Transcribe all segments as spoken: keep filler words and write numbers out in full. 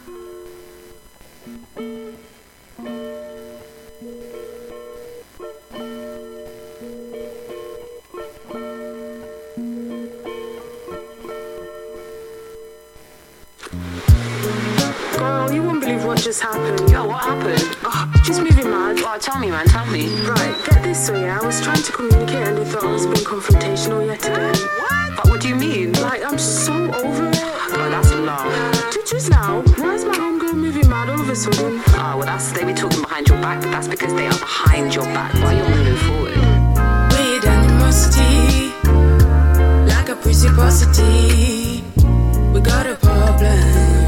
Girl, you wouldn't believe what just happened. Yo, what happened? Oh, just moving mad. Oh, tell me, man, tell me. Right, get this way, I was trying to communicate and they thought I was being confrontational yet again. What? But what do you mean? Like, I'm so over it. Oh, that's love. Just, just now, why is my homegirl moving mad all of a sudden? Ah, oh, well, that's, they be talking behind your back. That's because they are behind your back while you're moving forward. Weird animosity, like a precipiosity. We got a problem.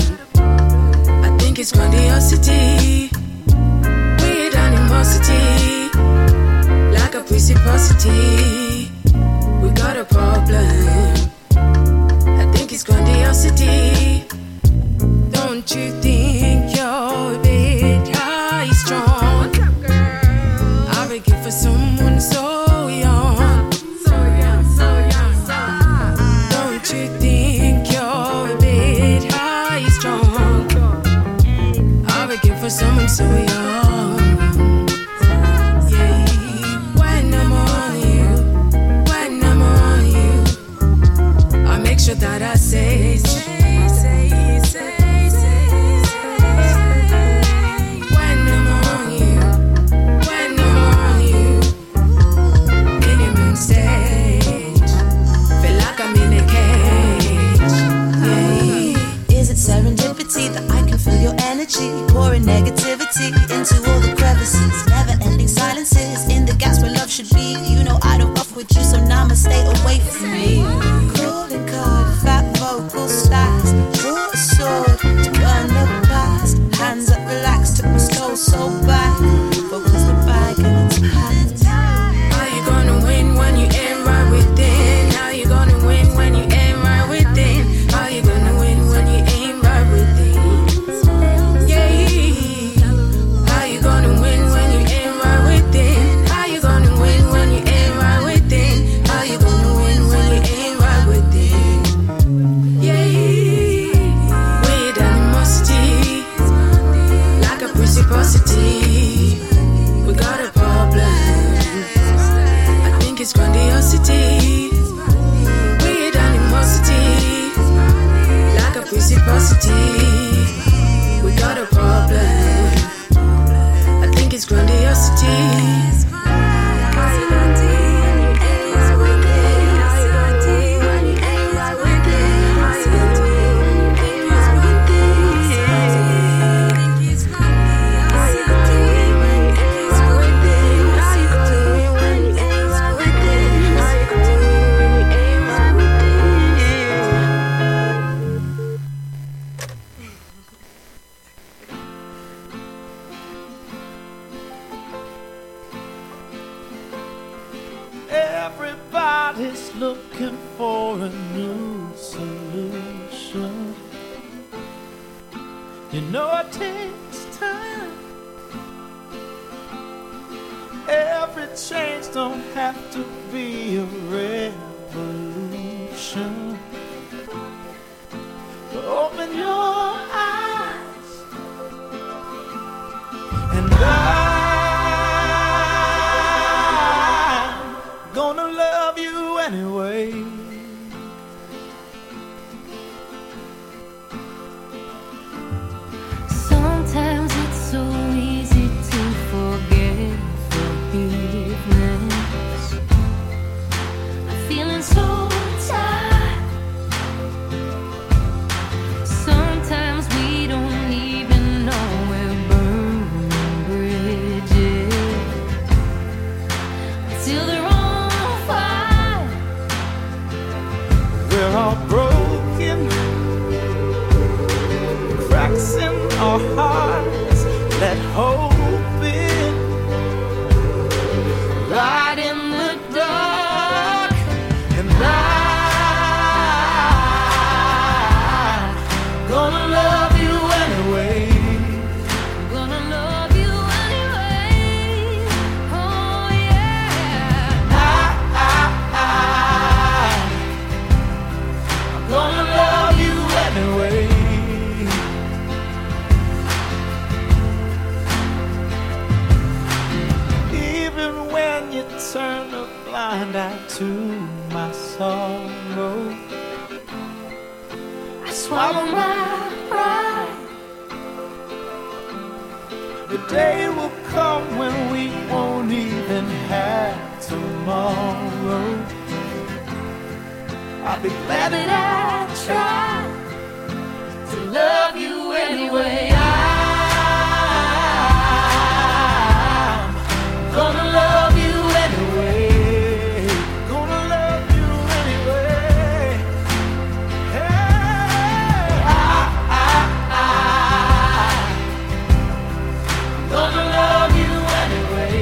I think it's grandiosity. Weird animosity, like a precipiosity. We got a problem. I think it's grandiosity. Don't you think you're a bit high strong? What's up, girl? I reckon for someone so young, so young, so young, so young. Don't you think you're a bit high strong? I reckon for someone so young. Yeah. When I'm on you, when I'm on you, I make sure that I say, say, say, say, say, say. When I'm on you, when I'm on you, minimum stage, feel like I'm in a cage. Yeah. Is it serendipity that I can feel your energy pouring negativity into all the crevices, never-ending silences in the gaps where love should be? You know I don't rough with you, so now I'ma stay away from me. Calling card, fat vocal slides, draw a sword to burn the past. Hands up, relax, took my soul so back. Focus the bag and it's packed. How you gonna win when you ain't right within? How you gonna win when you ain't right within? How you gonna win when you ain't right within? Yeah. How you gonna win when you ain't right within? How you gonna win when you ain't right within? How you gonna win when you ain't right within? Yeah. Weird animosity, like a precipiosity. We got a problem. I think it's grandiosity. Weird animosity, like a precipiosity. We got a problem. I think it's grandiosity. Everybody's looking for a new solution. You know it takes time. Every change don't have to be a revolution. But open your eyes and I'm gonna love you anyway. Sometimes it's so easy to forget forgiveness. I'm feeling so tired. Sometimes we don't even know we're burning bridges until they're on fire. We're all broken, cracks in our hearts. Let hope in, light in the dark, and I'm gonna love you anyway. Gonna love you anyway. Oh yeah. I, I, I, I'm gonna love you anyway. find out to my sorrow. I swallow my pride. The day will come when we won't even have tomorrow. I'll be glad that I tried to love you anyway. I'm gonna love you anyway. Gonna love you anyway. Hey, I, I, I'm gonna love you anyway.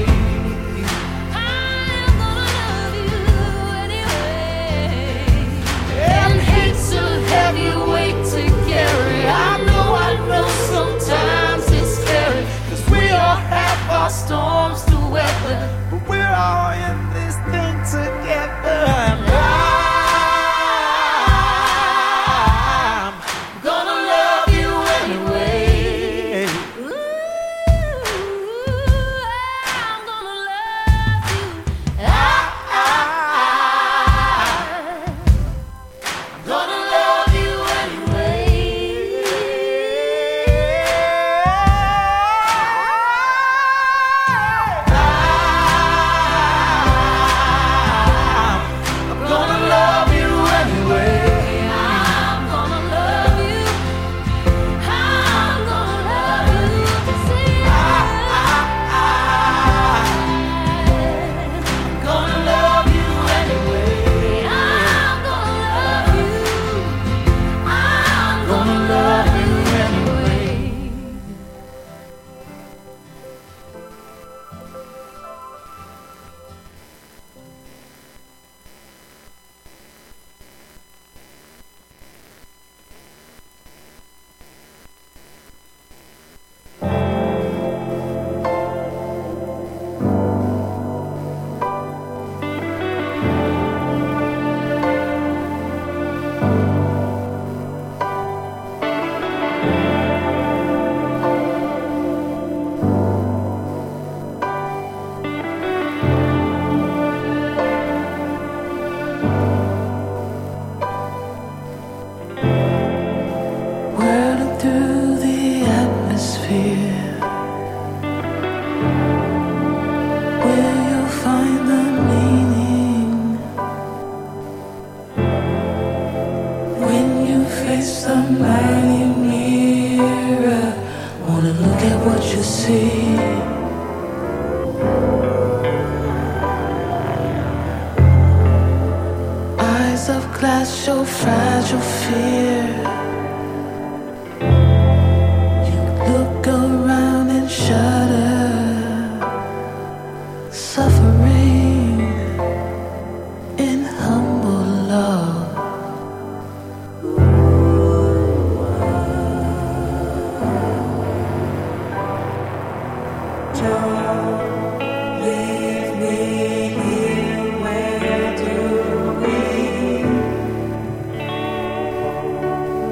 I'm gonna love you anyway. And hate's a heavy weight to carry. I know, I know sometimes it's scary, 'cause we all have our storms to weather, But we're all in this thing together. I'm gonna love you anyway. Ooh, I'm gonna love you. I, I, I'm gonna love you anyway. I'm gonna love you anyway. I'm gonna love you. I'm gonna love you to see I'm gonna love you anyway. I'm gonna love you. I'm Gonna love you anyway. Whirling through the atmosphere, where you'll find the meaning. When you face the mighty mirror, wanna look at what you see. Eyes of glass show fragile fear. Look around and shudder, suffering in humble love. Don't leave me here, where do we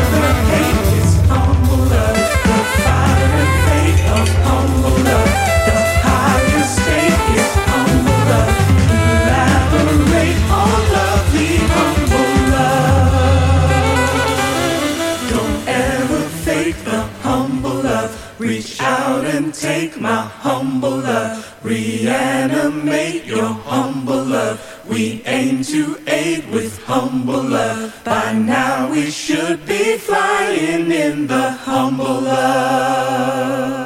Father hate is humble love. The fire and fate of humble love. The higher state is humble love. Elaborate on lovely humble love. Don't ever fake the humble love. Reach out and take my humble love. Reanimate your humble love. We aim to aid with humble love. By now we should be flying in the humble love.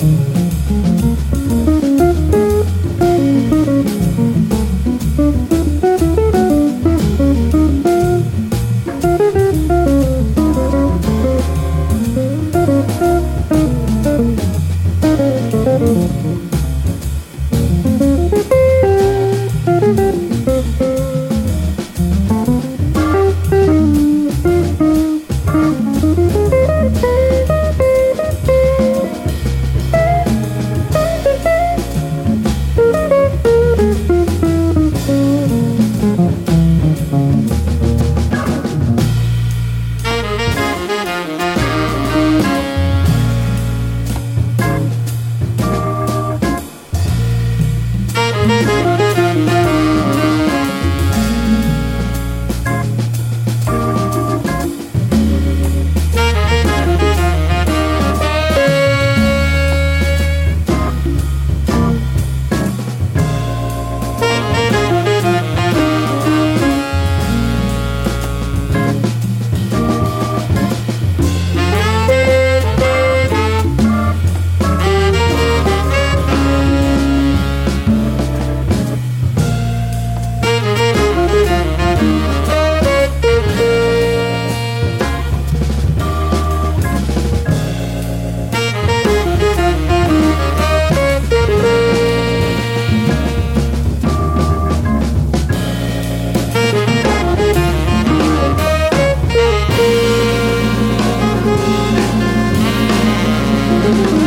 Thank you.